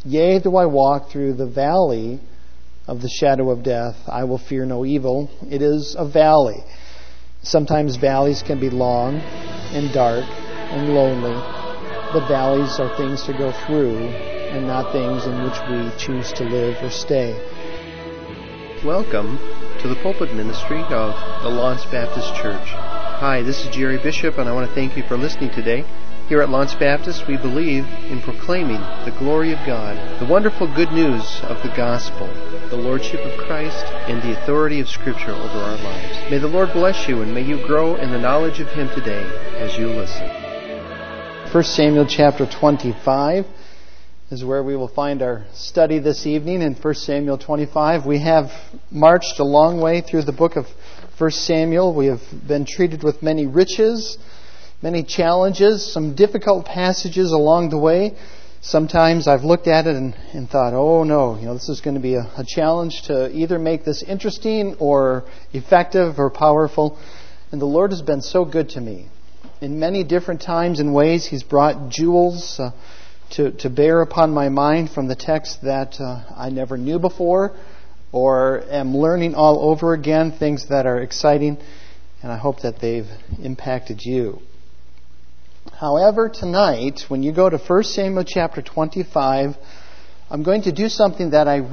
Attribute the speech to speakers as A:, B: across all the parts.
A: Yea, though I walk through the valley of the shadow of death, I will fear no evil. It is a valley. Sometimes valleys can be long and dark and lonely, but valleys are things to go through and not things in which we choose to live or stay.
B: Welcome to the pulpit ministry of the Lawrence Baptist Church. Hi, this is Jerry Bishop, and I want to thank you for listening today. Here at Lawrence Baptist, we believe in proclaiming the glory of God, the wonderful good news of the gospel, the lordship of Christ, and the authority of Scripture over our lives. May the Lord bless you, and may you grow in the knowledge of Him today as you listen.
A: 1 Samuel chapter 25 is where we will find our study this evening. In 1 Samuel 25, we have marched a long way through the book of 1 Samuel. We have been treated with many riches, many challenges, some difficult passages along the way. Sometimes I've looked at it and thought, oh no, this is going to be a challenge to either make this interesting or effective or powerful. And the Lord has been so good to me. In many different times and ways, He's brought jewels to bear upon my mind from the text that I never knew before or am learning all over again, things that are exciting, and I hope that they've impacted you. However, tonight, when you go to 1 Samuel chapter 25, I'm going to do something that I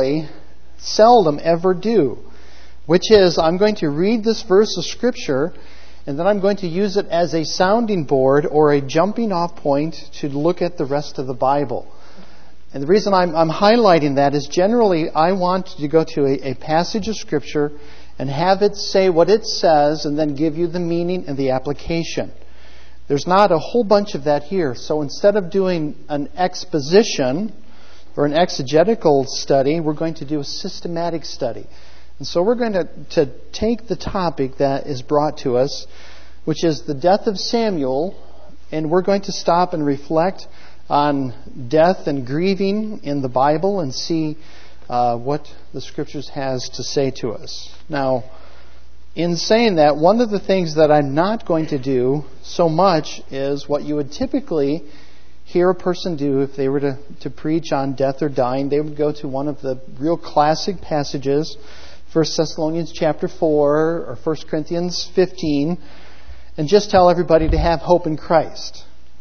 A: seldom ever do, which is I'm going to read this verse of Scripture, and then I'm going to use it as a sounding board or a jumping off point to look at the rest of the Bible. And the reason I'm highlighting that is generally I want to go to a passage of Scripture and have it say what it says and then give you the meaning and the application. There's not a whole bunch of that here. So instead of doing an exposition or an exegetical study, we're going to do a systematic study. And so we're going to take the topic that is brought to us, which is the death of Samuel, and we're going to stop and reflect on death and grieving in the Bible and see what the Scriptures has to say to us. Now, in saying that, one of the things that I'm not going to do so much is what you would typically hear a person do if they were to preach on death or dying. They would go to one of the real classic passages, 1 Thessalonians chapter 4 or 1 Corinthians 15, and just tell everybody to have hope in Christ.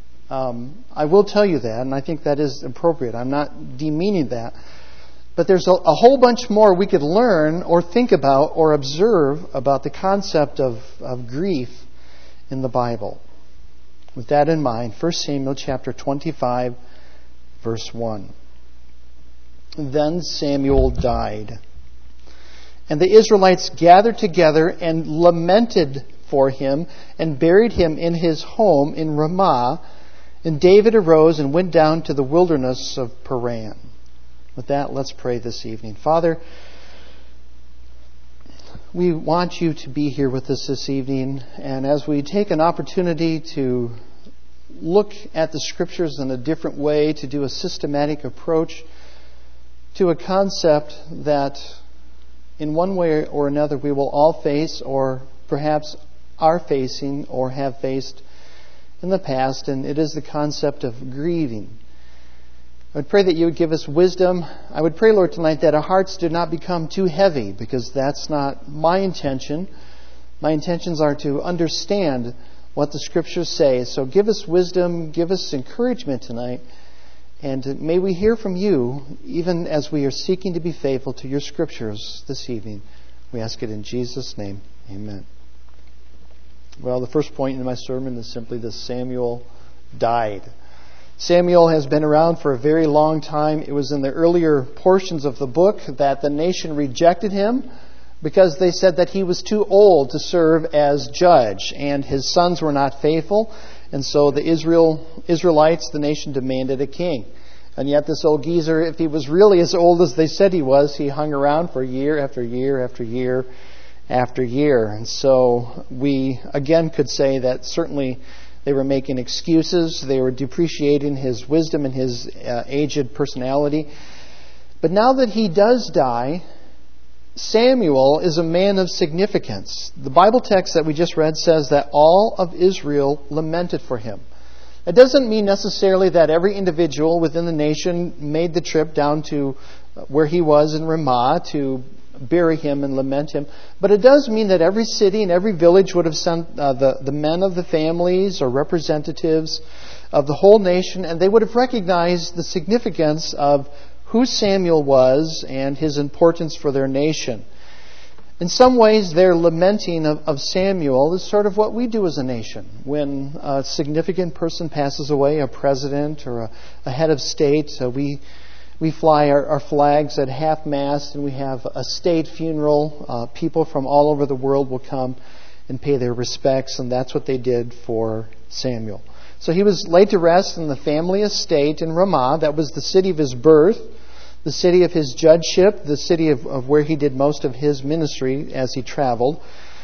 A: I will tell you that, and I think that is appropriate. I'm not demeaning that. But there's a whole bunch more we could learn or think about or observe about the concept of grief in the Bible. With that in mind, 1 Samuel chapter 25, verse 1. Then Samuel died, and the Israelites gathered together and lamented for him and buried him in his home in Ramah. And David arose and went down to the wilderness of Paran. With that, let's pray this evening. Father, we want you to be here with us this evening. And as we take an opportunity to look at the Scriptures in a different way, to do a systematic approach to a concept that in one way or another we will all face or perhaps are facing or have faced in the past, and it is the concept of grieving. I would pray that you would give us wisdom. I would pray, Lord, tonight that our hearts do not become too heavy, because that's not my intention. My intentions are to understand what the Scriptures say. So give us wisdom, give us encouragement tonight, and may we hear from you even as we are seeking to be faithful to your Scriptures this evening. We ask it in Jesus' name. Amen. Well, the first point in my sermon is simply this: Samuel died. Samuel has been around for a very long time. It was in the earlier portions of the book that the nation rejected him because they said that he was too old to serve as judge and his sons were not faithful. And so the Israelites, the nation, demanded a king. And yet this old geezer, if he was really as old as they said he was, he hung around for year after year after year after year. And so we again could say that certainly they were making excuses. They were depreciating his wisdom and his aged personality. But now that he does die, Samuel is a man of significance. The Bible text that we just read says that all of Israel lamented for him. It doesn't mean necessarily that every individual within the nation made the trip down to where he was in Ramah to bury him and lament him. But it does mean that every city and every village would have sent the men of the families or representatives of the whole nation, and they would have recognized the significance of who Samuel was and his importance for their nation. In some ways, their lamenting of Samuel is sort of what we do as a nation. When a significant person passes away, a president or a head of state, we fly our flags at half-mast and we have a state funeral. People from all over the world will come and pay their respects, and that's what they did for Samuel. So he was laid to rest in the family estate in Ramah. That was the city of his birth, the city of his judgeship, the city of where he did most of his ministry as he traveled.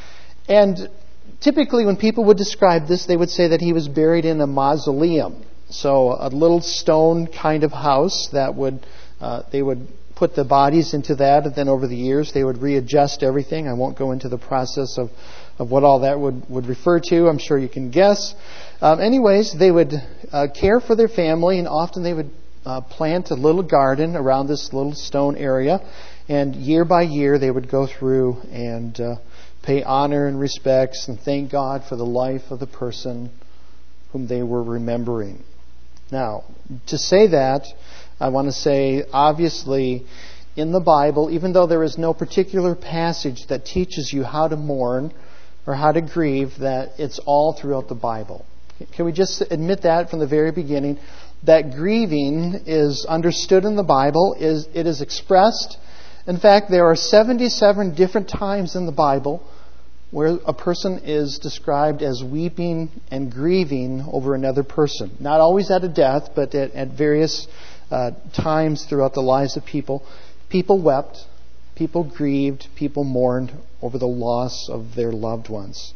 A: And typically when people would describe this, they would say that he was buried in a mausoleum. So a little stone kind of house that they would put the bodies into that, and then over the years they would readjust everything. I won't go into the process of what all that would refer to. I'm sure you can guess. Anyways, they would care for their family, and often they would plant a little garden around this little stone area, and year by year they would go through and pay honor and respects and thank God for the life of the person whom they were remembering. Now, to say that, I want to say, obviously, in the Bible, even though there is no particular passage that teaches you how to mourn or how to grieve, that it's all throughout the Bible. Can we just admit that from the very beginning? That grieving is understood in the Bible, it is expressed. In fact, there are 77 different times in the Bible where a person is described as weeping and grieving over another person. Not always at a death, but at various times throughout the lives of people. People wept, people grieved, people mourned over the loss of their loved ones.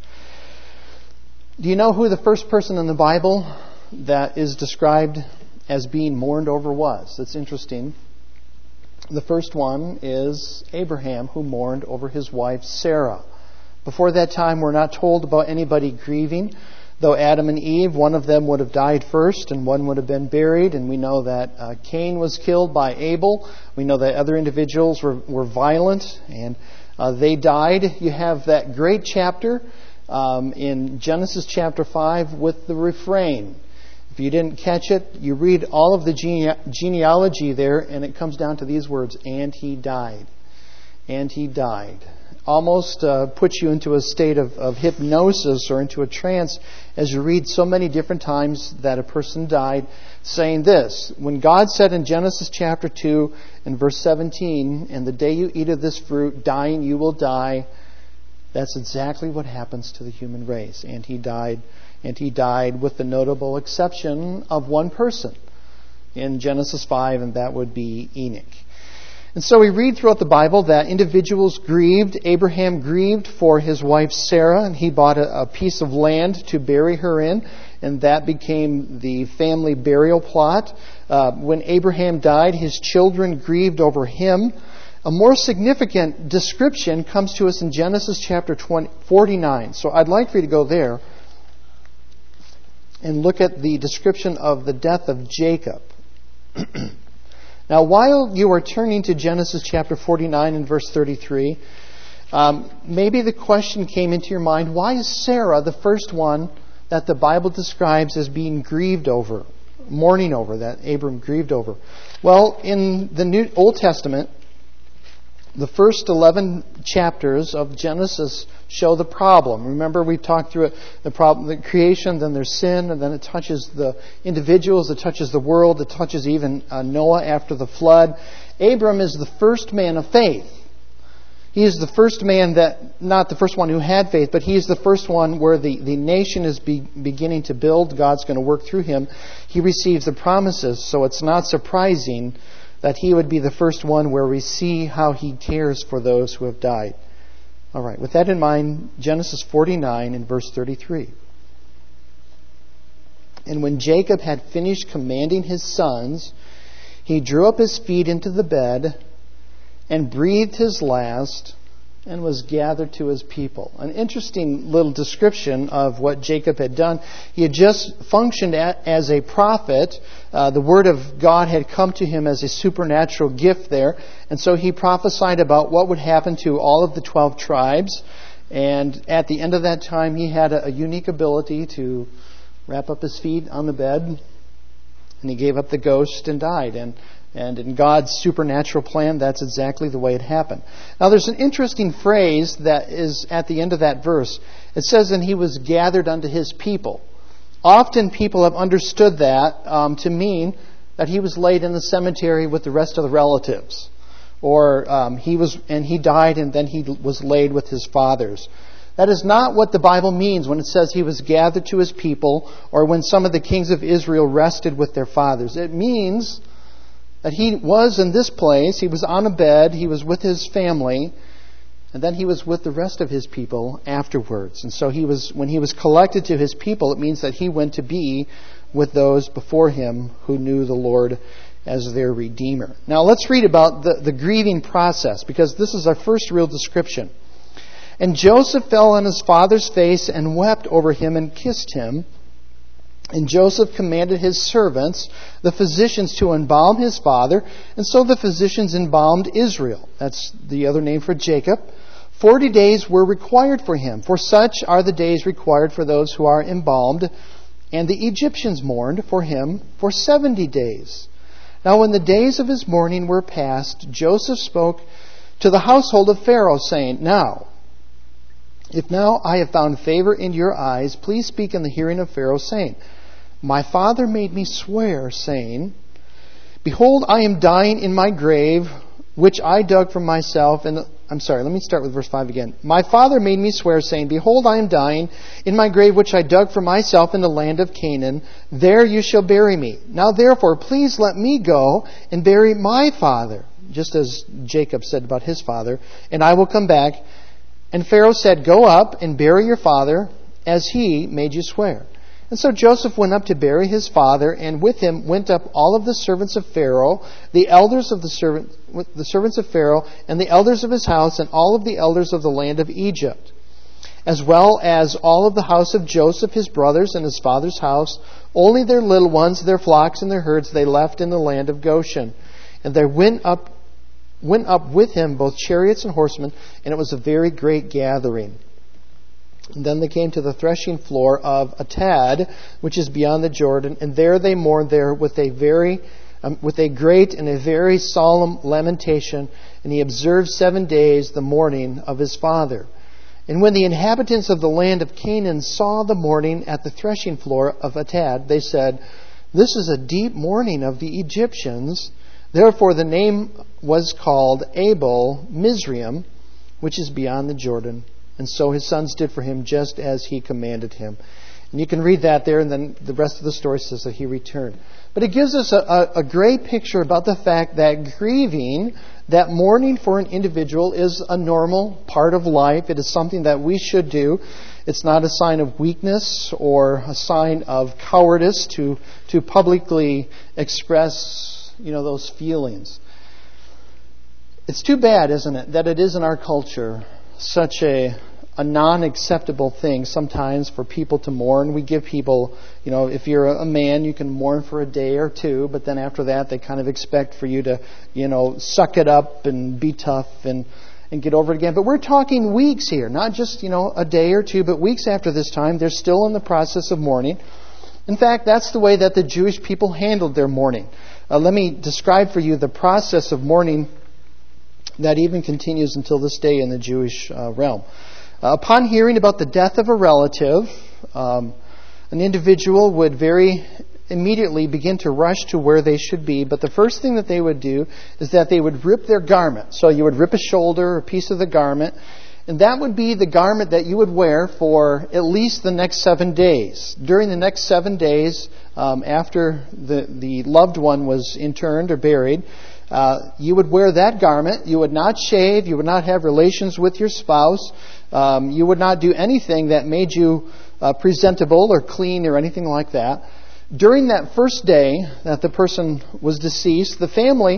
A: Do you know who the first person in the Bible that is described as being mourned over was? That's interesting. The first one is Abraham, who mourned over his wife Sarah. Before that time, we're not told about anybody grieving. Though Adam and Eve, one of them would have died first and one would have been buried. And we know that Cain was killed by Abel. We know that other individuals were violent and they died. You have that great chapter in Genesis chapter 5 with the refrain. If you didn't catch it, you read all of the genealogy there, and it comes down to these words, and he died. And he died. Almost puts you into a state of hypnosis or into a trance as you read so many different times that a person died, saying this. When God said in Genesis chapter 2 and verse 17, and the day you eat of this fruit, dying you will die, that's exactly what happens to the human race. And he died. And he died with the notable exception of one person in Genesis 5, and that would be Enoch. And so we read throughout the Bible that individuals grieved. Abraham grieved for his wife Sarah, and he bought a piece of land to bury her in, and that became the family burial plot. When Abraham died, his children grieved over him. A more significant description comes to us in Genesis chapter 49. So I'd like for you to go there and look at the description of the death of Jacob. Now, while you are turning to Genesis chapter 49 and verse 33, maybe the question came into your mind, why is Sarah the first one that the Bible describes as being grieved over, mourning over, that Abram grieved over? Well, in the Old Testament, the first 11 chapters of Genesis show the problem. Remember, we've talked through it, the problem, the creation, then there's sin, and then it touches the individuals, it touches the world, it touches even Noah after the flood. Abram is the first man of faith. He is the first man not the first one who had faith, but he is the first one where the nation is beginning to build. God's going to work through him. He receives the promises, so it's not surprising that he would be the first one where we see how he cares for those who have died. All right, with that in mind, Genesis 49 and verse 33. And when Jacob had finished commanding his sons, he drew up his feet into the bed and breathed his last and was gathered to his people. An interesting little description of what Jacob had done. He had just functioned as a prophet. The word of God had come to him as a supernatural gift there. And so he prophesied about what would happen to all of the 12 tribes. And at the end of that time, he had a unique ability to wrap up his feet on the bed. And he gave up the ghost and died. And in God's supernatural plan, that's exactly the way it happened. Now, there's an interesting phrase that is at the end of that verse. It says, and he was gathered unto his people. Often people have understood that to mean that he was laid in the cemetery with the rest of the relatives. Or he died and then he was laid with his fathers. That is not what the Bible means when it says he was gathered to his people or when some of the kings of Israel rested with their fathers. It means that he was in this place, he was on a bed, he was with his family, and then he was with the rest of his people afterwards. And so when he was collected to his people, it means that he went to be with those before him who knew the Lord as their Redeemer. Now let's read about the grieving process, because this is our first real description. And Joseph fell on his father's face and wept over him and kissed him. And Joseph commanded his servants, the physicians, to embalm his father. And so the physicians embalmed Israel. That's the other name for Jacob. 40 days were required for him, for such are the days required for those who are embalmed. And the Egyptians mourned for him for 70 days. Now when the days of his mourning were past, Joseph spoke to the household of Pharaoh, saying, Now, if now I have found favor in your eyes, please speak in the hearing of Pharaoh, saying, My father made me swear, saying, Behold, I am dying in my grave, which I dug for myself. Let me start with verse 5 again. My father made me swear, saying, Behold, I am dying in my grave, which I dug for myself in the land of Canaan. There you shall bury me. Now therefore, please let me go and bury my father, just as Jacob said about his father, and I will come back. And Pharaoh said, Go up and bury your father, as he made you swear. And so Joseph went up to bury his father, and with him went up all of the servants of Pharaoh, the elders of the servants of Pharaoh, and the elders of his house, and all of the elders of the land of Egypt, as well as all of the house of Joseph, his brothers, and his father's house. Only their little ones, their flocks, and their herds they left in the land of Goshen. And there went up with him both chariots and horsemen, and it was a very great gathering. And then they came to the threshing floor of Atad, which is beyond the Jordan, and there they mourned there with a great and a very solemn lamentation. And he observed 7 days the mourning of his father. And when the inhabitants of the land of Canaan saw the mourning at the threshing floor of Atad, they said, This is a deep mourning of the Egyptians. Therefore the name was called Abel Mizraim, which is beyond the Jordan. And so his sons did for him just as he commanded him. And you can read that there, and then the rest of the story says that he returned. But it gives us a great picture about the fact that grieving, that mourning for an individual, is a normal part of life. It is something that we should do. It's not a sign of weakness or a sign of cowardice to publicly express, those feelings. It's too bad, isn't it, that it is in our culture such a non-acceptable thing sometimes for people to mourn. We give people, if you're a man, you can mourn for a day or two, but then after that they kind of expect for you to, suck it up and be tough and get over it again. But we're talking weeks here, not just, a day or two, but weeks after this time. They're still in the process of mourning. In fact, that's the way that the Jewish people handled their mourning. Let me describe for you the process of mourning that even continues until this day in the Jewish realm. Upon hearing about the death of a relative, an individual would very immediately begin to rush to where they should be. But the first thing that they would do is that they would rip their garment. So you would rip a shoulder or a piece of the garment, and that would be the garment that you would wear for at least the next 7 days. During the next 7 days, after the loved one was interned or buried, you would wear that garment. You would not shave. You would not have relations with your spouse. You would not do anything that made you presentable or clean or anything like that. During that first day that the person was deceased, the family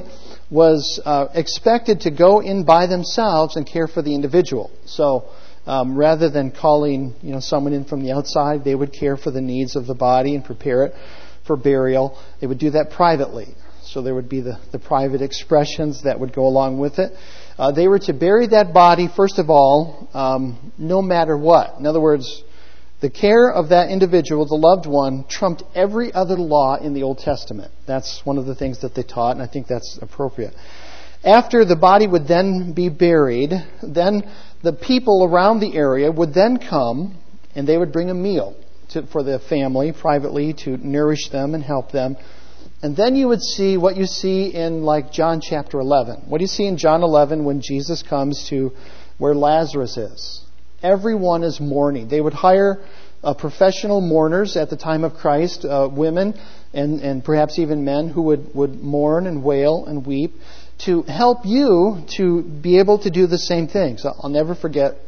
A: was expected to go in by themselves and care for the individual. So rather than calling someone in from the outside, they would care for the needs of the body and prepare it for burial. They would do that privately. So there would be the private expressions that would go along with it. They were to bury that body, first of all, no matter what. In other words, the care of that individual, the loved one, trumped every other law in the Old Testament. That's one of the things that they taught, and I think that's appropriate. After the body would then be buried, then the people around the area would then come, and they would bring a meal for the family privately to nourish them and help them. And then you would see what you see in like John chapter 11. What do you see in John 11 when Jesus comes to where Lazarus is? Everyone is mourning. They would hire professional mourners at the time of Christ, women and perhaps even men who would mourn and wail and weep to help you to be able to do the same thing. So I'll never forget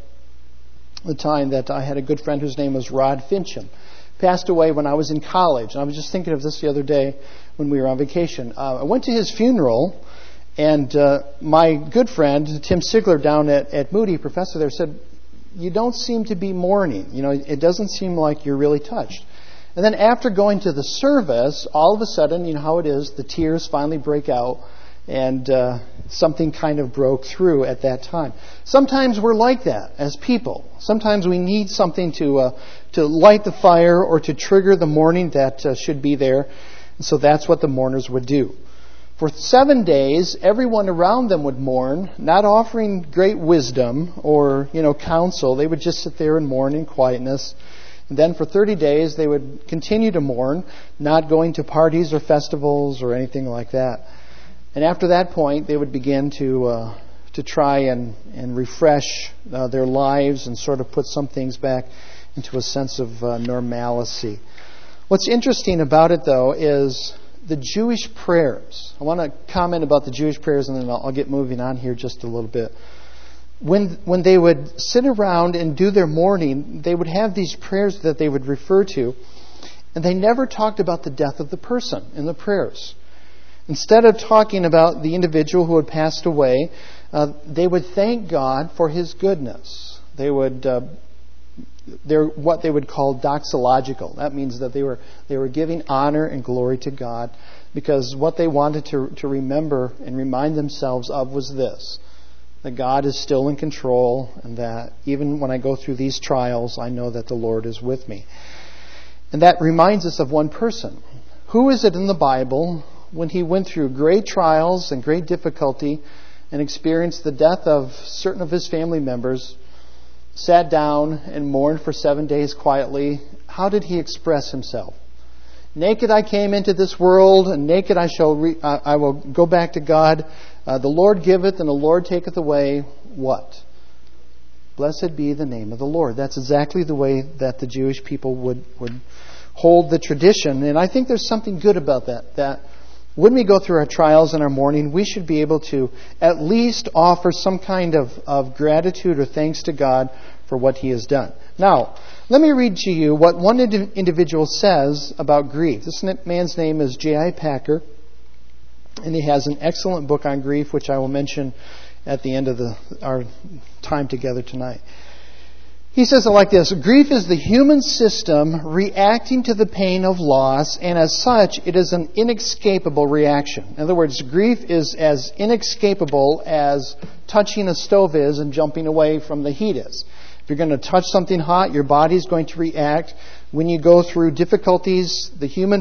A: the time that I had a good friend whose name was Rod Fincham. Passed away when I was in college. And I was just thinking of this the other day when we were on vacation. I went to his funeral, and my good friend, Tim Sigler, down at Moody, professor there, said, "You don't seem to be mourning. It doesn't seem like you're really touched." And then after going to the service, all of a sudden, you know how it is, the tears finally break out, and something kind of broke through at that time. Sometimes we're like that as people. Sometimes we need something to light the fire or to trigger the mourning that should be there. And so that's what the mourners would do. For 7 days, everyone around them would mourn, not offering great wisdom or counsel. They would just sit there and mourn in quietness. And then for 30 days, they would continue to mourn, not going to parties or festivals or anything like that. And after that point, they would begin to try and refresh their lives and sort of put some things back into a sense of normalcy. What's interesting about it, though, is the Jewish prayers. I want to comment about the Jewish prayers, and then I'll get moving on here just a little bit. When they would sit around and do their mourning, they would have these prayers that they would refer to, and they never talked about the death of the person in the prayers. Instead of talking about the individual who had passed away, they would thank God for His goodness. They're what they would call doxological. That means that they were giving honor and glory to God, because what they wanted to remember and remind themselves of was this: that God is still in control, and that even when I go through these trials, I know that the Lord is with me. And that reminds us of one person. Who is it in the Bible, when he went through great trials and great difficulty and experienced the death of certain of his family members, sat down and mourned for 7 days quietly? How did he express himself? Naked I came into this world, and naked I will go back to God. The Lord giveth, and the Lord taketh away. What? Blessed be the name of the Lord. That's exactly the way that the Jewish people would hold the tradition. And I think there's something good about that when we go through our trials and our mourning, we should be able to at least offer some kind of gratitude or thanks to God for what He has done. Now, let me read to you what one individual says about grief. This man's name is J.I. Packer, and he has an excellent book on grief, which I will mention at the end of our time together tonight. He says it like this: grief is the human system reacting to the pain of loss, and as such, it is an inescapable reaction. In other words, grief is as inescapable as touching a stove is and jumping away from the heat is. If you're going to touch something hot, your body is going to react. When you go through difficulties, the human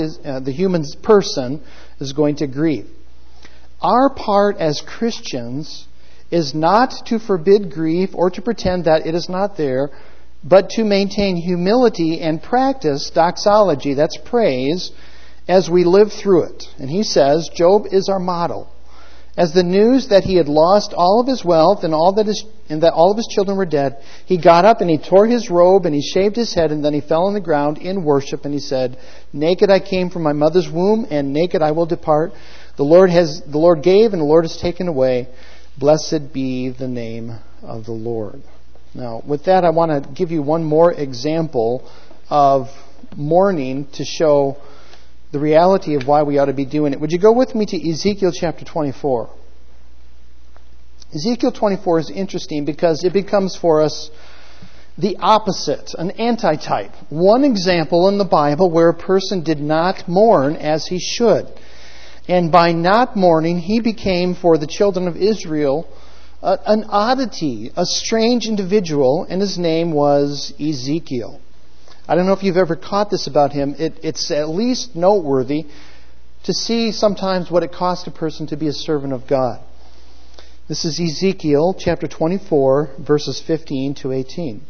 A: person is going to grieve. Our part as Christians is not to forbid grief or to pretend that it is not there, but to maintain humility and practice doxology, that's praise, as we live through it. And he says, Job is our model. As the news that he had lost all of his wealth and that all of his children were dead, he got up and he tore his robe and he shaved his head, and then he fell on the ground in worship, and he said, "Naked I came from my mother's womb, and naked I will depart. The Lord gave, and the Lord has taken away. Blessed be the name of the Lord." Now, with that, I want to give you one more example of mourning to show the reality of why we ought to be doing it. Would you go with me to Ezekiel chapter 24? Ezekiel 24 is interesting because it becomes for us the opposite, an antitype. One example in the Bible where a person did not mourn as he should. And by not mourning, he became for the children of Israel an oddity, a strange individual, and his name was Ezekiel. I don't know if you've ever caught this about him. It's at least noteworthy to see sometimes what it costs a person to be a servant of God. This is Ezekiel chapter 24, verses 15 to 18.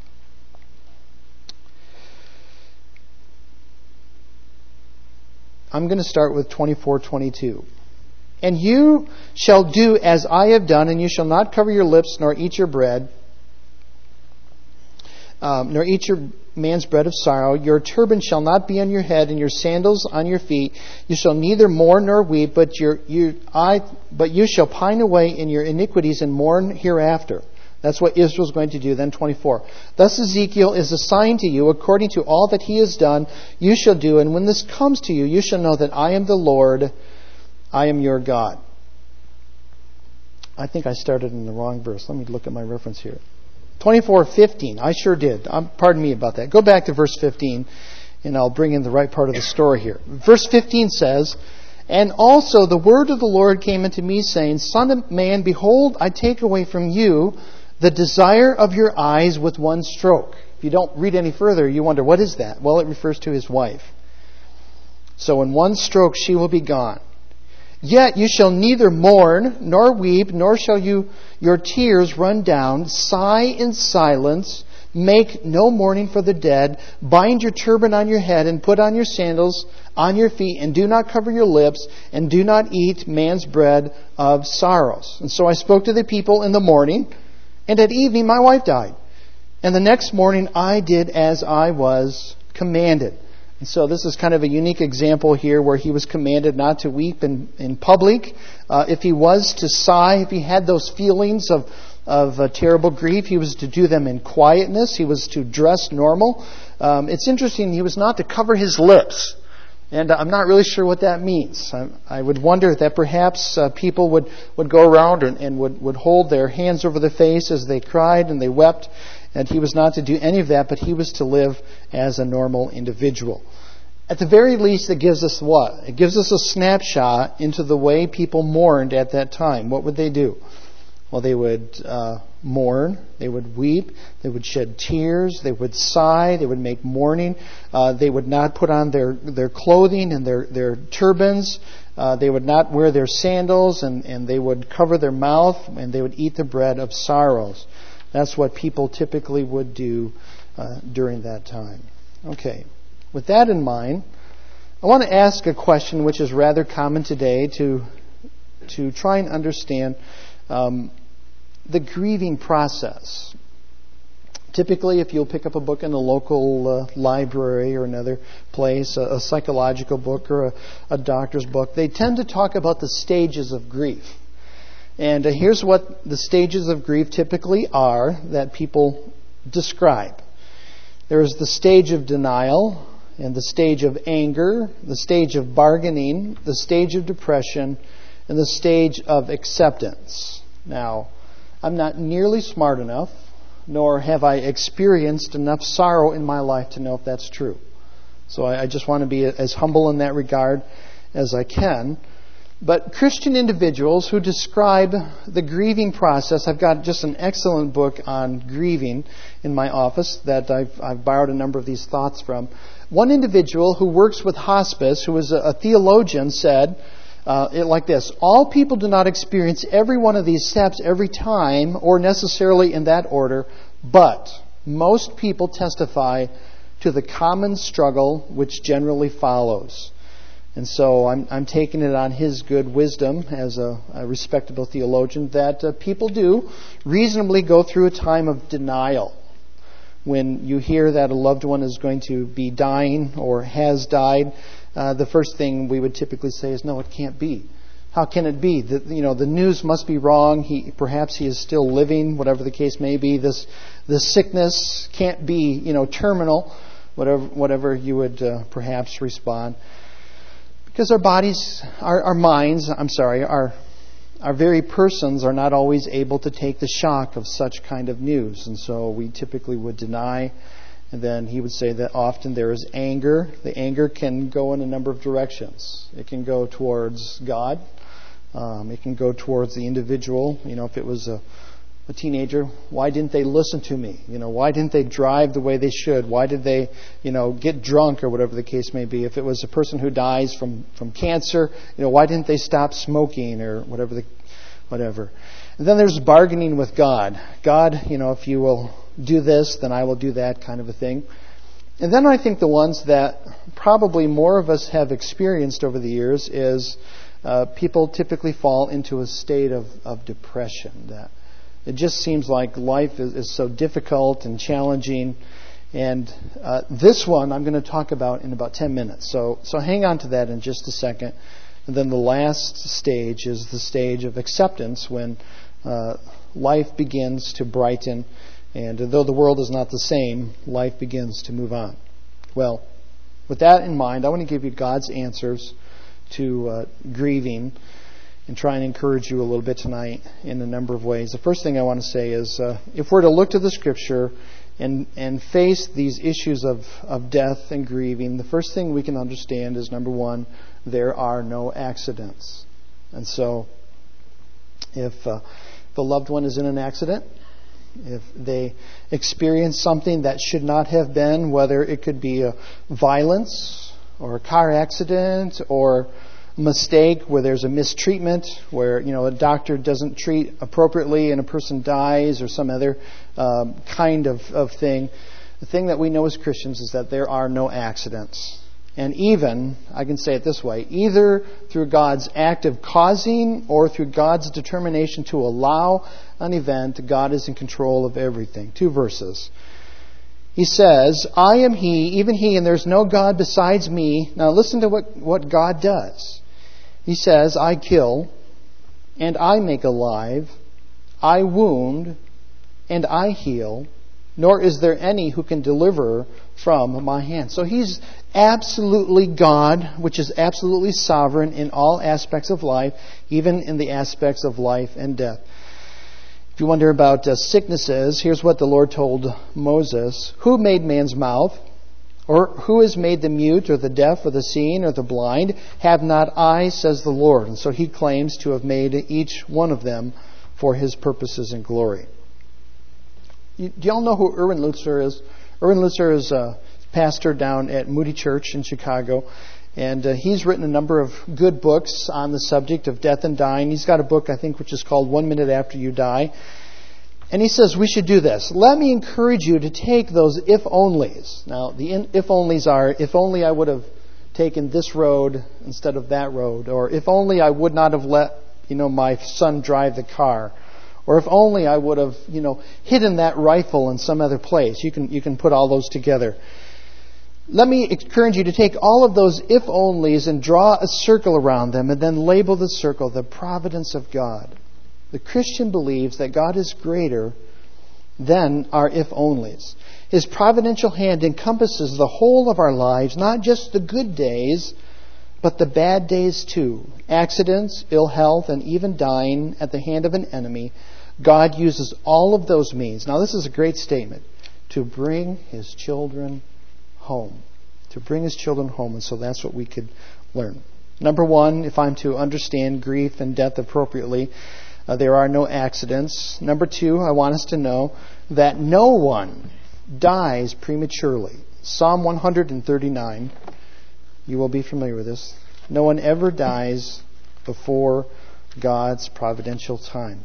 A: I'm going to start with 24:22. And you shall do as I have done, and you shall not cover your lips, nor eat your bread, nor eat your man's bread of sorrow. Your turban shall not be on your head, and your sandals on your feet. You shall neither mourn nor weep, but you shall pine away in your iniquities and mourn hereafter. That's what Israel's going to do. Then 24. Thus Ezekiel is a sign to you, according to all that he has done, you shall do. And when this comes to you, you shall know that I am the Lord, I am your God. I think I started in the wrong verse. Let me look at my reference here. 24:15. I sure did. Pardon me about that. Go back to verse 15, and I'll bring in the right part of the story here. Verse 15 says, And also the word of the Lord came unto me, saying, Son of man, behold, I take away from you the desire of your eyes with one stroke. If you don't read any further, you wonder, what is that? Well, it refers to his wife. So in one stroke she will be gone. Yet you shall neither mourn nor weep, nor shall your tears run down. Sigh in silence. Make no mourning for the dead. Bind your turban on your head and put on your sandals on your feet, and do not cover your lips, and do not eat man's bread of sorrows. And so I spoke to the people in the morning, and at evening my wife died. And the next morning I did as I was commanded. And so this is kind of a unique example here where he was commanded not to weep in public. If he was to sigh, if he had those feelings of terrible grief, he was to do them in quietness. He was to dress normal. It's interesting, he was not to cover his lips. And I'm not really sure what that means. I would wonder that perhaps people would go around and would hold their hands over their face as they cried and they wept. And he was not to do any of that, but he was to live as a normal individual. At the very least, it gives us what? It gives us a snapshot into the way people mourned at that time. What would they do? Well, they would mourn, they would weep, they would shed tears, they would sigh, they would make mourning. They would not put on their clothing and their turbans. They would not wear their sandals, and they would cover their mouth, and they would eat the bread of sorrows. That's what people typically would do during that time. Okay, with that in mind, I want to ask a question which is rather common today to try and understand the grieving process. Typically, if you'll pick up a book in a local library or another place, a psychological book or a doctor's book, they tend to talk about the stages of grief. And here's what the stages of grief typically are that people describe. There is the stage of denial, and the stage of anger, the stage of bargaining, the stage of depression, and the stage of acceptance. Now, I'm not nearly smart enough, nor have I experienced enough sorrow in my life to know if that's true. So I just want to be as humble in that regard as I can. But Christian individuals who describe the grieving process, I've got just an excellent book on grieving in my office that I've borrowed a number of these thoughts from. One individual who works with hospice, who is a theologian, said it like this: all people do not experience every one of these steps every time or necessarily in that order, but most people testify to the common struggle which generally follows. And so I'm taking it on his good wisdom as a respectable theologian that people do reasonably go through a time of denial. When you hear that a loved one is going to be dying or has died, the first thing we would typically say is, no, it can't be. How can it be? The news must be wrong. Perhaps he is still living, whatever the case may be. This sickness can't be, terminal, whatever you would perhaps respond. Because our bodies, our minds, our very persons are not always able to take the shock of such kind of news. And so we typically would deny. And then he would say that often there is anger. The anger can go in a number of directions. It can go towards God. It can go towards the individual. If it was a teenager, why didn't they listen to me? Why didn't they drive the way they should? Why did they, get drunk or whatever the case may be? If it was a person who dies from cancer, why didn't they stop smoking or whatever? And then there's bargaining with God. God, if you will do this, then I will do that kind of a thing. And then I think the ones that probably more of us have experienced over the years is people typically fall into a state of depression. That it just seems like life is so difficult and challenging. And this one I'm going to talk about in about 10 minutes. So hang on to that in just a second. And then the last stage is the stage of acceptance, when life begins to brighten. And though the world is not the same, life begins to move on. Well, with that in mind, I want to give you God's answers to grieving and try and encourage you a little bit tonight in a number of ways. The first thing I want to say is if we're to look to the Scripture and face these issues of death and grieving, the first thing we can understand is, number one, there are no accidents. And so if the loved one is in an accident, if they experience something that should not have been, whether it could be a violence or a car accident or mistake where there's a mistreatment, where a doctor doesn't treat appropriately and a person dies, or some other kind of thing. The thing that we know as Christians is that there are no accidents. And even, I can say it this way, either through God's act of causing or through God's determination to allow an event, God is in control of everything. 2 verses. He says, I am He, even He, and there's no God besides me. Now listen to what God does. He says, I kill, and I make alive, I wound, and I heal, nor is there any who can deliver from my hand. So He's absolutely God, which is absolutely sovereign in all aspects of life, even in the aspects of life and death. If you wonder about sicknesses, here's what the Lord told Moses. Who made man's mouth? Or who has made the mute or the deaf or the seeing or the blind? Have not I, says the Lord. And so He claims to have made each one of them for His purposes and glory. Do y'all know who Erwin Lutzer is? Erwin Lutzer is a pastor down at Moody Church in Chicago. And he's written a number of good books on the subject of death and dying. He's got a book, I think, which is called 1 Minute After You Die. And he says we should do this. Let me encourage you to take those if-onlys. Now, the if-onlys are, if only I would have taken this road instead of that road. Or if only I would not have let, my son drive the car. Or if only I would have, hidden that rifle in some other place. You can put all those together. Let me encourage you to take all of those if-onlys and draw a circle around them and then label the circle the providence of God. The Christian believes that God is greater than our if-onlys. His providential hand encompasses the whole of our lives, not just the good days, but the bad days too. Accidents, ill health, and even dying at the hand of an enemy. God uses all of those means. Now this is a great statement. To bring His children home. To bring His children home. And so that's what we could learn. Number one, if I'm to understand grief and death appropriately, there are no accidents. Number two, I want us to know that no one dies prematurely. Psalm 139, you will be familiar with this. No one ever dies before God's providential time.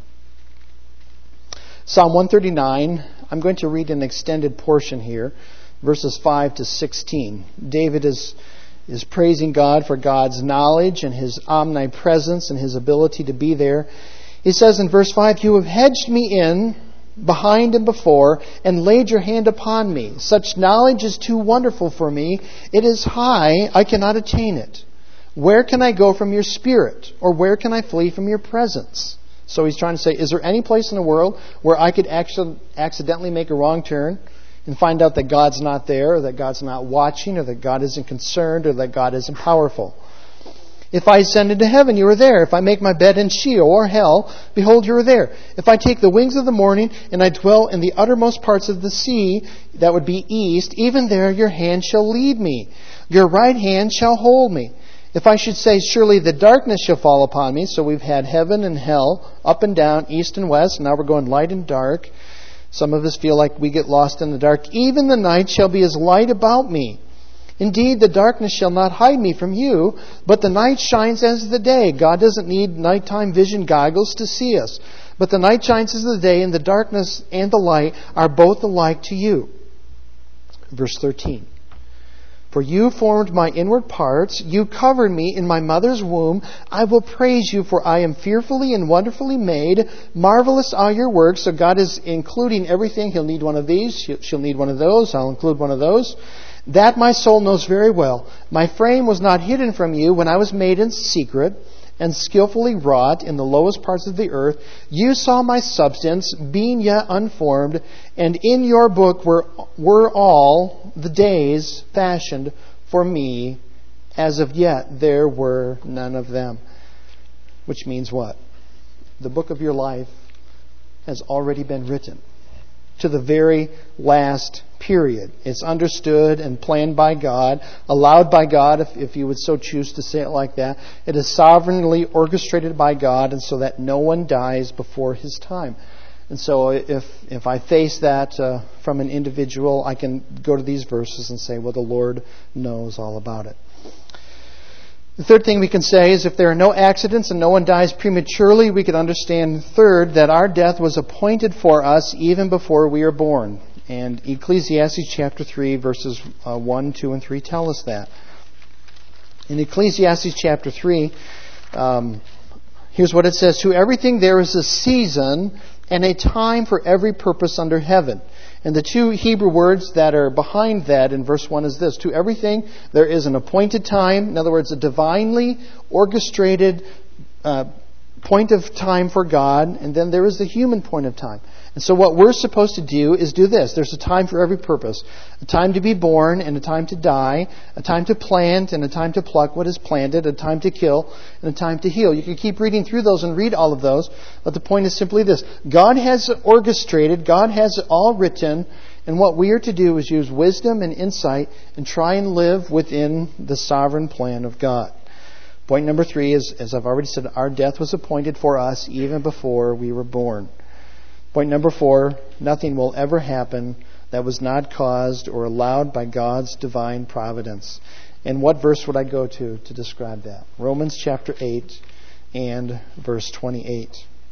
A: Psalm 139, I'm going to read an extended portion here, verses 5 to 16. David is praising God for God's knowledge and His omnipresence and His ability to be there. He says in verse 5, You have hedged me in, behind and before, and laid your hand upon me. Such knowledge is too wonderful for me. It is high, I cannot attain it. Where can I go from your spirit? Or where can I flee from your presence? So he's trying to say, is there any place in the world where I could actually accidentally make a wrong turn and find out that God's not there, or that God's not watching, or that God isn't concerned, or that God isn't powerful? If I ascend into heaven, you are there. If I make my bed in Sheol or hell, behold, you are there. If I take the wings of the morning and I dwell in the uttermost parts of the sea, that would be east, even there your hand shall lead me. Your right hand shall hold me. If I should say, surely the darkness shall fall upon me. So we've had heaven and hell, up and down, east and west. Now we're going light and dark. Some of us feel like we get lost in the dark. Even the night shall be as light about me. Indeed, the darkness shall not hide me from you, but the night shines as the day. God doesn't need nighttime vision goggles to see us. But the night shines as the day, and the darkness and the light are both alike to you. Verse 13. For you formed my inward parts. You covered me in my mother's womb. I will praise you, for I am fearfully and wonderfully made. Marvelous are your works. So God is including everything. He'll need one of these. She'll need one of those. I'll include one of those. That my soul knows very well. My frame was not hidden from you when I was made in secret and skillfully wrought in the lowest parts of the earth. You saw my substance, being yet unformed, and in your book were all the days fashioned for me. As of yet, there were none of them. Which means what? The book of your life has already been written to the very last period. It's understood and planned by God, allowed by God, if you would so choose to say it like that. It is sovereignly orchestrated by God, and so that no one dies before his time. And so if I face that from an individual, I can go to these verses and say, well, the Lord knows all about it. The third thing we can say is if there are no accidents and no one dies prematurely, we can understand, third, that our death was appointed for us even before we are born. And Ecclesiastes chapter 3, verses 1, 2, and 3 tell us that. In Ecclesiastes chapter 3, here's what it says. To everything there is a season and a time for every purpose under heaven. And the two Hebrew words that are behind that in verse 1 is this. To everything there is an appointed time. In other words, a divinely orchestrated point of time for God. And then there is the human point of time. And so what we're supposed to do is do this. There's a time for every purpose. A time to be born and a time to die. A time to plant and a time to pluck what is planted. A time to kill and a time to heal. You can keep reading through those and read all of those. But the point is simply this. God has orchestrated. God has it all written. And what we are to do is use wisdom and insight and try and live within the sovereign plan of God. Point number 3 is, as I've already said, our death was appointed for us even before we were born. Point number 4, nothing will ever happen that was not caused or allowed by God's divine providence. And what verse would I go to describe that? Romans chapter 8 and verse 28.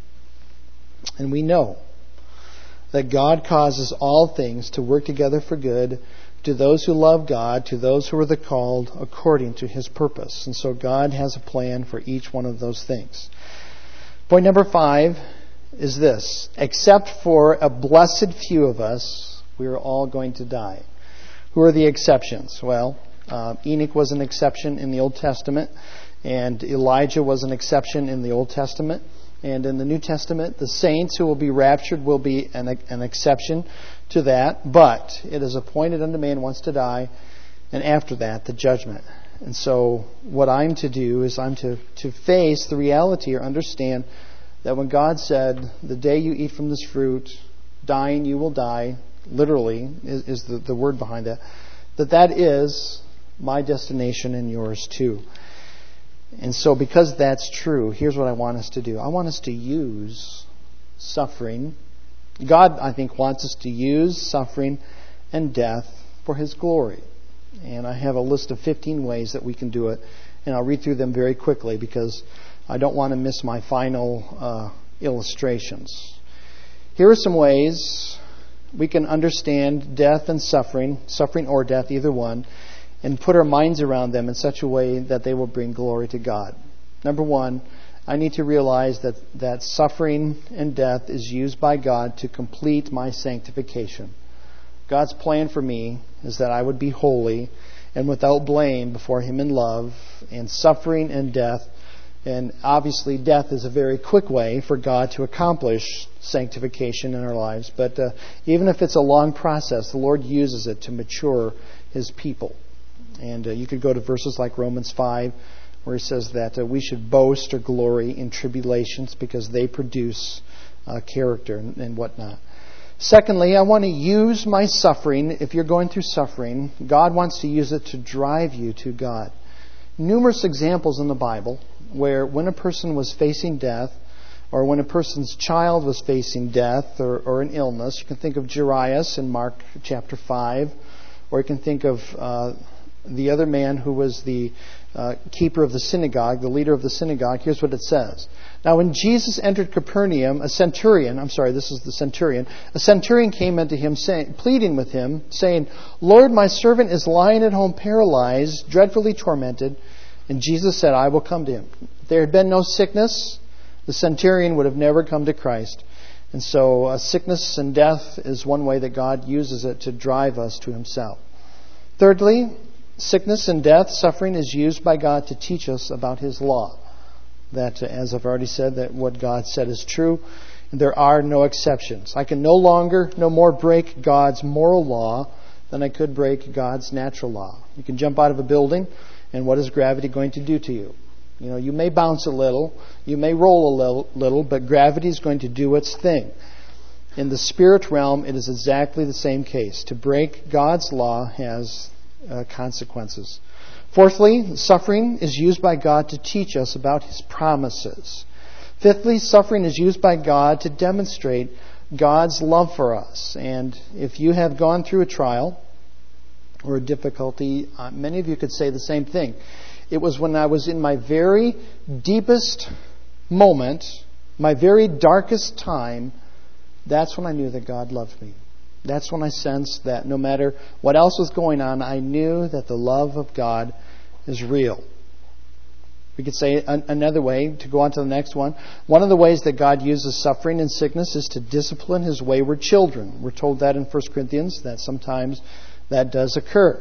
A: And we know that God causes all things to work together for good to those who love God, to those who are the called according to His purpose. And so God has a plan for each one of those things. Point number 5 is this. Except for a blessed few of us, we are all going to die. Who are the exceptions? Well, Enoch was an exception in the Old Testament, and Elijah was an exception in the Old Testament. And in the New Testament, the saints who will be raptured will be an exception to that. But it is appointed unto man once to die, and after that, the judgment. And so what I'm to do is I'm to face the reality or understand that when God said, the day you eat from this fruit, dying you will die, literally is the word behind that, that is my destination and yours too. And so because that's true, here's what I want us to do. I want us to use suffering. God, I think, wants us to use suffering and death for His glory. And I have a list of 15 ways that we can do it. And I'll read through them very quickly because I don't want to miss my final illustrations. Here are some ways we can understand death and suffering or death, either one, and put our minds around them in such a way that they will bring glory to God. Number 1, I need to realize that suffering and death is used by God to complete my sanctification. God's plan for me is that I would be holy and without blame before Him in love, and suffering and death. And obviously death is a very quick way for God to accomplish sanctification in our lives. But even if it's a long process, the Lord uses it to mature His people. And you could go to verses like Romans 5, where he says that we should boast or glory in tribulations because they produce character and whatnot. Secondly, I want to use my suffering. If you're going through suffering, God wants to use it to drive you to God. Numerous examples in the Bible where when a person was facing death, or when a person's child was facing death or an illness, you can think of Jairus in Mark chapter 5, or you can think of the other man who was the keeper of the synagogue, the leader of the synagogue. Here's what it says. Now when Jesus entered Capernaum, a centurion came unto him, pleading with him, saying, Lord, my servant is lying at home paralyzed, dreadfully tormented. And Jesus said, I will come to him. If there had been no sickness, the centurion would have never come to Christ. And so sickness and death is one way that God uses it to drive us to himself. Thirdly, sickness and death, suffering, is used by God to teach us about his law. That, as I've already said, that what God said is true, and there are no exceptions. I can no more break God's moral law than I could break God's natural law. You can jump out of a building, and what is gravity going to do to you? You know, you may bounce a little, you may roll a little, but gravity is going to do its thing. In the spirit realm, it is exactly the same case. To break God's law has consequences. Fourthly, suffering is used by God to teach us about his promises. Fifthly, suffering is used by God to demonstrate God's love for us. And if you have gone through a trial or a difficulty, many of you could say the same thing. It was when I was in my very deepest moment, my very darkest time, that's when I knew that God loved me. That's when I sensed that no matter what else was going on, I knew that the love of God is real. We could say another way, to go on to the next one. One of the ways that God uses suffering and sickness is to discipline his wayward children. We're told that in 1 Corinthians, that sometimes that does occur.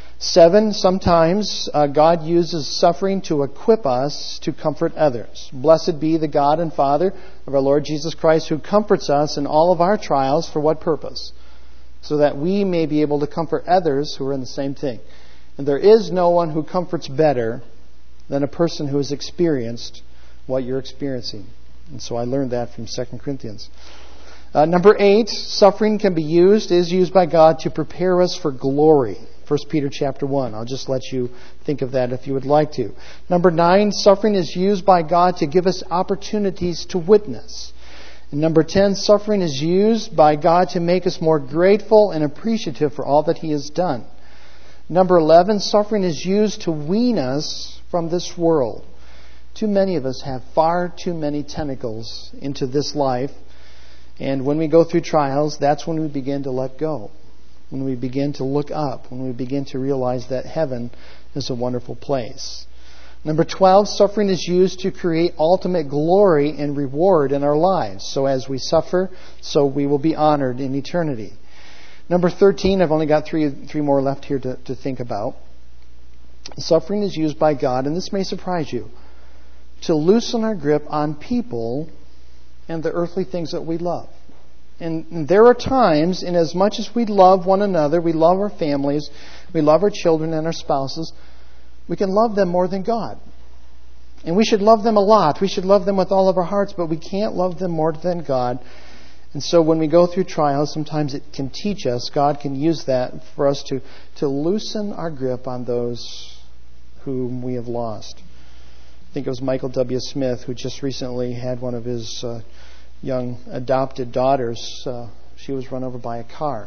A: 7, sometimes God uses suffering to equip us to comfort others. Blessed be the God and Father of our Lord Jesus Christ, who comforts us in all of our trials. For what purpose? So that we may be able to comfort others who are in the same thing. And there is no one who comforts better than a person who has experienced what you're experiencing. And so I learned that from 2 Corinthians. Number 8, suffering is used by God to prepare us for glory. 1 Peter chapter 1. I'll just let you think of that if you would like to. Number 9, suffering is used by God to give us opportunities to witness. And number 10, suffering is used by God to make us more grateful and appreciative for all that he has done. Number 11, suffering is used to wean us from this world. Too many of us have far too many tentacles into this life. And when we go through trials, that's when we begin to let go. When we begin to look up, when we begin to realize that heaven is a wonderful place. Number 12, suffering is used to create ultimate glory and reward in our lives. So as we suffer, so we will be honored in eternity. Number 13, I've only got three more left here to think about. Suffering is used by God, and this may surprise you, to loosen our grip on people and the earthly things that we love. And there are times, in as much as we love one another, we love our families, we love our children and our spouses, we can love them more than God. And we should love them a lot. We should love them with all of our hearts, but we can't love them more than God. And so when we go through trials, sometimes it can teach us, God can use that for us to loosen our grip on those whom we have lost. I think it was Michael W. Smith who just recently had one of his young adopted daughters. She was run over by a car.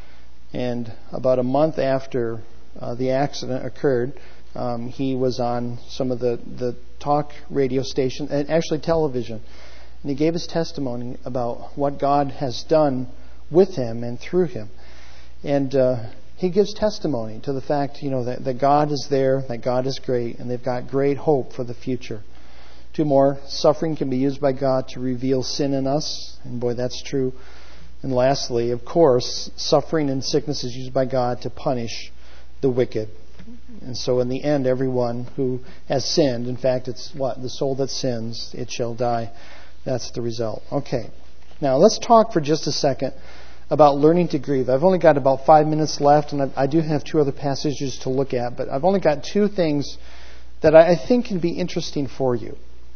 A: And about a month after the accident occurred, he was on some of the talk radio station, and actually television. And he gave his testimony about what God has done with him and through him. And he gives testimony to the fact, that God is there, that God is great, and they've got great hope for the future. 2 more. Suffering can be used by God to reveal sin in us. And boy, that's true. And lastly, of course, suffering and sickness is used by God to punish the wicked. And so in the end, everyone who has sinned, in fact, it's what? The soul that sins, it shall die. That's the result. Okay. Now, let's talk for just a second about learning to grieve. I've only got about 5 minutes left, and I do have 2 other passages to look at, but I've only got 2 things that I think can be interesting for you.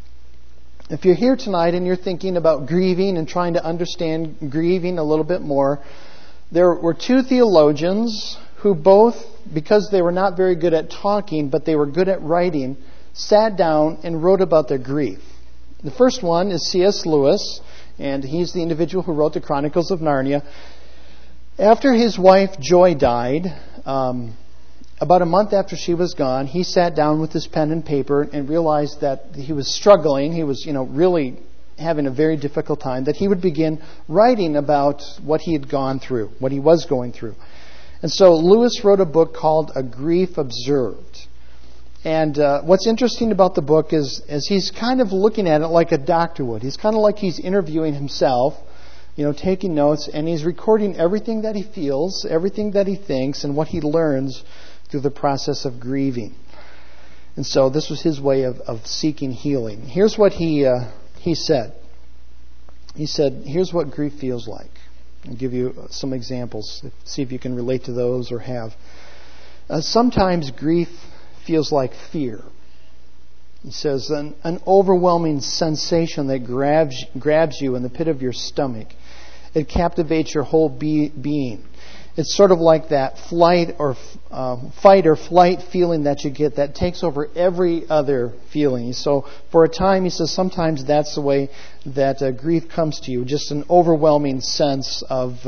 A: If you're here tonight and you're thinking about grieving and trying to understand grieving a little bit more, there were two theologians who both, because they were not very good at talking, but they were good at writing, sat down and wrote about their grief. The first one is C.S. Lewis, and he's the individual who wrote the Chronicles of Narnia. After his wife Joy died, about a month after she was gone, he sat down with his pen and paper and realized that he was struggling. He was, really having a very difficult time, that he would begin writing about what he had gone through, what he was going through. And so Lewis wrote a book called A Grief Observed. And what's interesting about the book is he's kind of looking at it like a doctor would. He's kind of like he's interviewing himself, taking notes, and he's recording everything that he feels, everything that he thinks, and what he learns through the process of grieving. And so this was his way of seeking healing. Here's what he said. He said, here's what grief feels like. I'll give you some examples. See if you can relate to those or have. Sometimes grief feels like fear. He says, an overwhelming sensation that grabs you in the pit of your stomach. It captivates your whole being. It's sort of like that fight or flight feeling that you get that takes over every other feeling. So for a time, he says, sometimes that's the way that grief comes to you, just an overwhelming sense of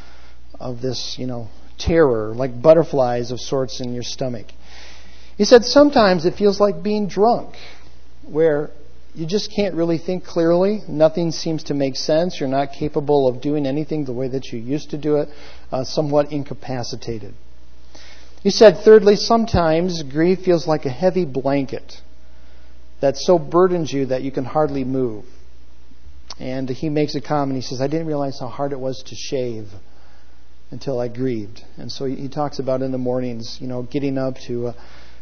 A: this, terror, like butterflies of sorts in your stomach. He said sometimes it feels like being drunk, where you just can't really think clearly. Nothing seems to make sense. You're not capable of doing anything the way that you used to do it, somewhat incapacitated. He said, thirdly, sometimes grief feels like a heavy blanket that so burdens you that you can hardly move. And he makes a comment. He says, I didn't realize how hard it was to shave until I grieved. And so he talks about in the mornings, getting up to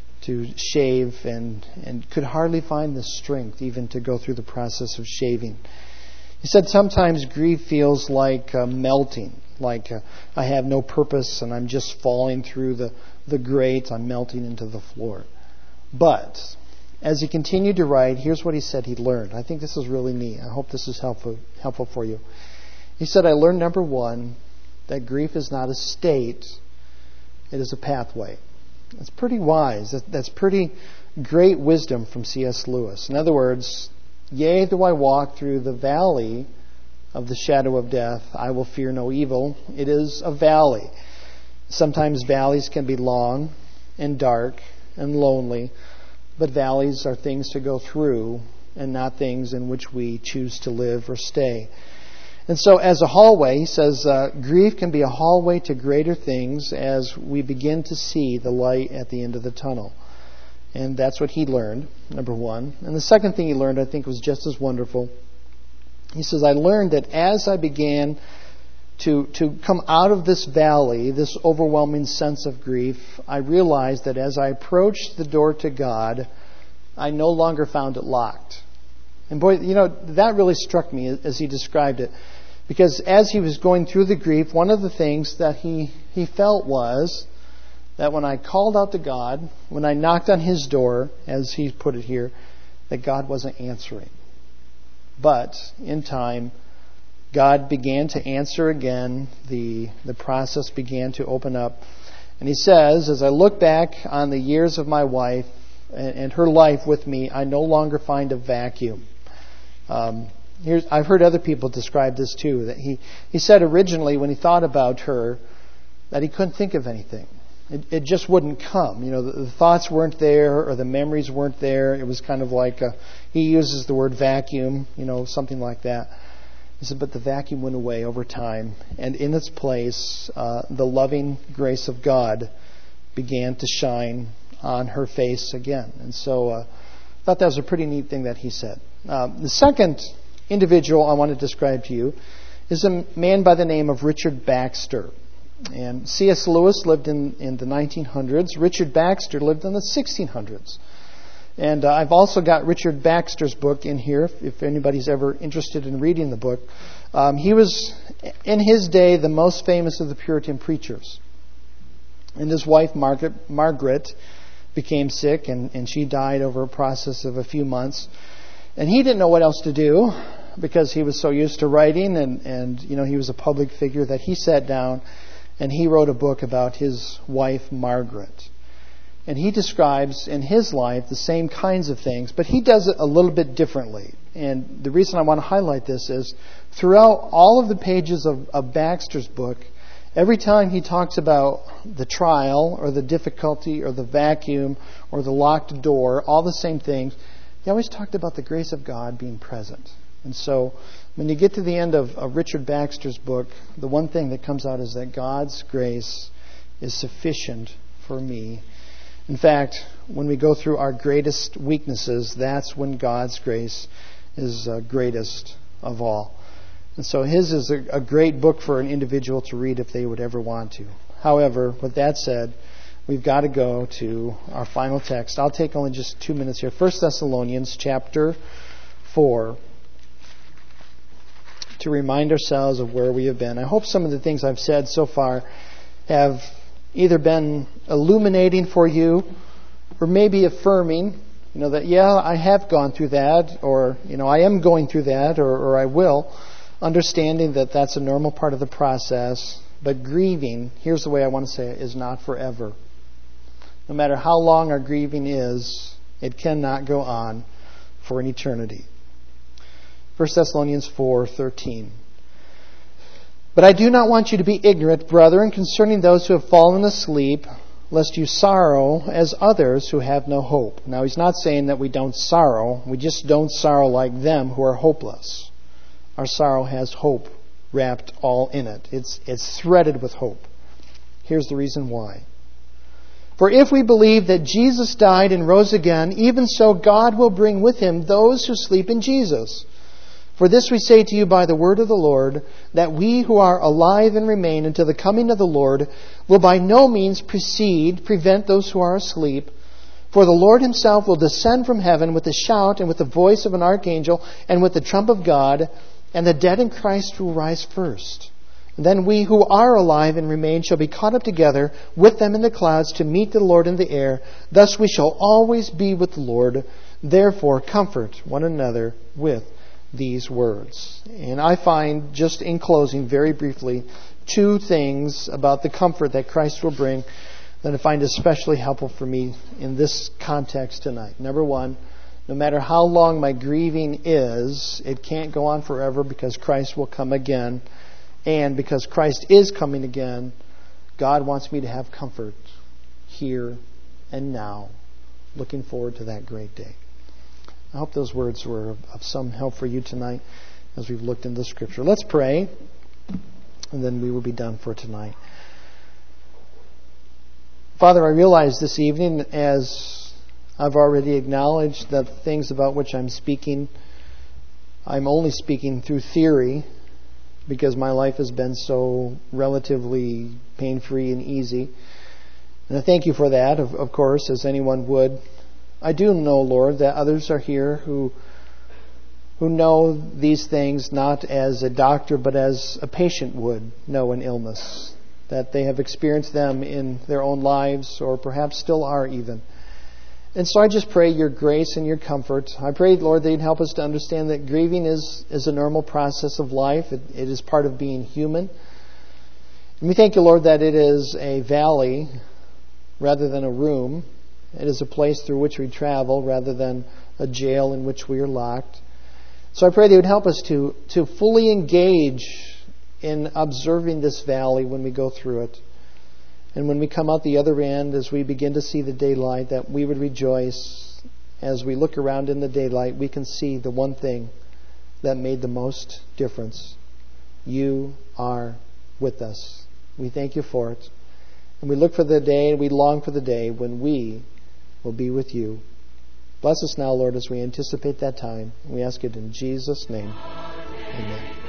A: shave and could hardly find the strength even to go through the process of shaving. He said sometimes grief feels like melting, like I have no purpose and I'm just falling through the grate, I'm melting into the floor. But as he continued to write, here's what he said he learned. I think this is really neat. I hope this is helpful for you. He said, I learned, number one, that grief is not a state, it is a pathway. That's pretty wise. That's pretty great wisdom from C.S. Lewis. In other words, yea, though I walk through the valley of the shadow of death, I will fear no evil. It is a valley. Sometimes valleys can be long and dark and lonely, but valleys are things to go through and not things in which we choose to live or stay. And so as a hallway, he says, grief can be a hallway to greater things as we begin to see the light at the end of the tunnel. And that's what he learned, number one. And the second thing he learned, I think, was just as wonderful. He says, I learned that as I began to come out of this valley, this overwhelming sense of grief, I realized that as I approached the door to God, I no longer found it locked. And boy, that really struck me as he described it. Because as he was going through the grief, one of the things that he felt was that when I called out to God, when I knocked on his door, as he put it here, that God wasn't answering. But in time, God began to answer again. The process began to open up. And he says, as I look back on the years of my wife and her life with me, I no longer find a vacuum. I've heard other people describe this too, that he said originally when he thought about her that he couldn't think of anything. It just wouldn't come. The thoughts weren't there or the memories weren't there. It was kind of like, he uses the word vacuum, something like that. He said, but the vacuum went away over time, and in its place, the loving grace of God began to shine on her face again. And so I thought that was a pretty neat thing that he said. The second individual I want to describe to you is a man by the name of Richard Baxter. And C.S. Lewis lived in the 1900s. Richard Baxter lived in the 1600s. And I've also got Richard Baxter's book in here, if anybody's ever interested in reading the book. He was, in his day, the most famous of the Puritan preachers. And his wife, Margaret, became sick, and she died over a process of a few months. And he didn't know what else to do because he was so used to writing, and he was a public figure, that he sat down and he wrote a book about his wife, Margaret. And he describes in his life the same kinds of things, but he does it a little bit differently. And the reason I want to highlight this is throughout all of the pages of Baxter's book, every time he talks about the trial or the difficulty or the vacuum or the locked door, all the same things, he always talked about the grace of God being present. And so when you get to the end of Richard Baxter's book, the one thing that comes out is that God's grace is sufficient for me. In fact, when we go through our greatest weaknesses, that's when God's grace is greatest of all. And so his is a great book for an individual to read if they would ever want to. However, with that said, we've got to go to our final text. I'll take only just 2 minutes here. 1 Thessalonians chapter 4, to remind ourselves of where we have been. I hope some of the things I've said so far have either been illuminating for you or maybe affirming, that, I have gone through that, or, I am going through that, or I will, understanding that that's a normal part of the process. But grieving, here's the way I want to say it, is not forever. No matter how long our grieving is, it cannot go on for an eternity. 1 Thessalonians 4:13. But I do not want you to be ignorant, brethren, concerning those who have fallen asleep, lest you sorrow as others who have no hope. Now, he's not saying that we don't sorrow. We just don't sorrow like them who are hopeless. Our sorrow has hope wrapped all in it. It's threaded with hope. Here's the reason why. For if we believe that Jesus died and rose again, even so God will bring with him those who sleep in Jesus. For this we say to you by the word of the Lord, that we who are alive and remain until the coming of the Lord will by no means prevent those who are asleep. For the Lord himself will descend from heaven with a shout and with the voice of an archangel and with the trump of God, and the dead in Christ will rise first. And then we who are alive and remain shall be caught up together with them in the clouds to meet the Lord in the air. Thus we shall always be with the Lord. Therefore comfort one another with these words. And I find, just in closing, very briefly, 2 things about the comfort that Christ will bring that I find especially helpful for me in this context tonight. Number 1, no matter how long my grieving is, it can't go on forever because Christ will come again. And because Christ is coming again, God wants me to have comfort here and now, looking forward to that great day. I hope those words were of some help for you tonight as we've looked into Scripture. Let's pray, and then we will be done for tonight. Father, I realize this evening, as I've already acknowledged, that the things about which I'm speaking, I'm only speaking through theory, because my life has been so relatively pain-free and easy. And I thank you for that, of course, as anyone would. I do know, Lord, that others are here who know these things not as a doctor but as a patient would know an illness, that they have experienced them in their own lives or perhaps still are even. And so I just pray your grace and your comfort. I pray, Lord, that you'd help us to understand that grieving is a normal process of life. It is part of being human. And we thank you, Lord, that it is a valley rather than a room. It is a place through which we travel rather than a jail in which we are locked. So I pray that you would help us to fully engage in observing this valley when we go through it. And when we come out the other end, as we begin to see the daylight, that we would rejoice. As we look around in the daylight, we can see the one thing that made the most difference. You are with us. We thank you for it. And we look for the day, we long for the day when we will be with you. Bless us now, Lord, as we anticipate that time. We ask it in Jesus' name. Amen.